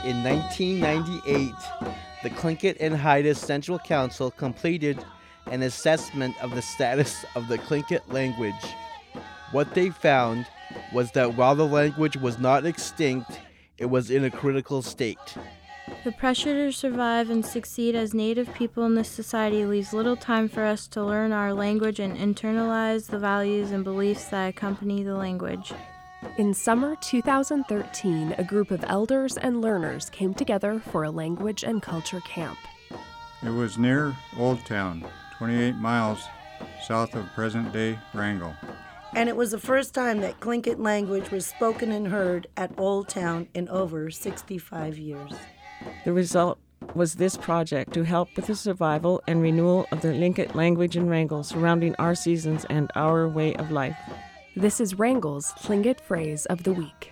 in 1998, the Tlingit and Haida Central Council completed an assessment of the status of the Tlingit language. What they found was that while the language was not extinct, it was in a critical state. The pressure to survive and succeed as Native people in this society leaves little time for us to learn our language and internalize the values and beliefs that accompany the language. In summer 2013, a group of elders and learners came together for a language and culture camp. It was near Old Town, 28 miles south of present-day Wrangell. And it was the first time that Tlingit language was spoken and heard at Old Town in over 65 years. The result was this project to help with the survival and renewal of the Tlingit language in Wrangell surrounding our seasons and our way of life. This is Wrangell's Tlingit phrase of the week.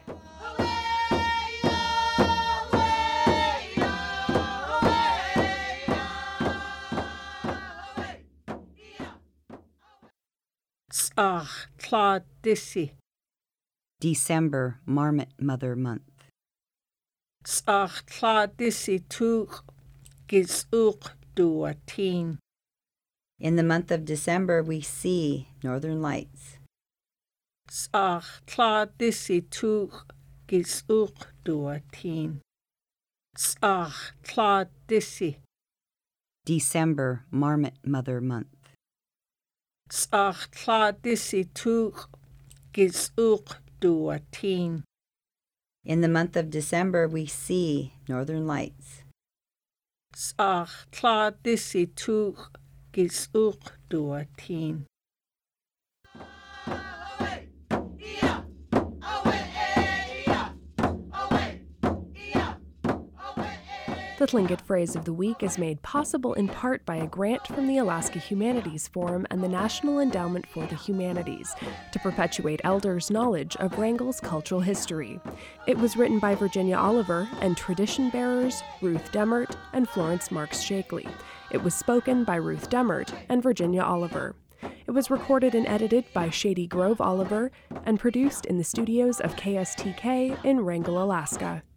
December, Marmot Mother Month. In the month of December, we see Northern Lights. December, Marmot Mother Month. In the month of December, we see Northern Lights. The Tlingit phrase of the week is made possible in part by a grant from the Alaska Humanities Forum and the National Endowment for the Humanities to perpetuate elders' knowledge of Wrangell's cultural history. It was written by Virginia Oliver and tradition bearers Ruth Demmert and Florence Marks Shakely. It was spoken by Ruth Demmert and Virginia Oliver. It was recorded and edited by Shady Grove Oliver and produced in the studios of KSTK in Wrangell, Alaska.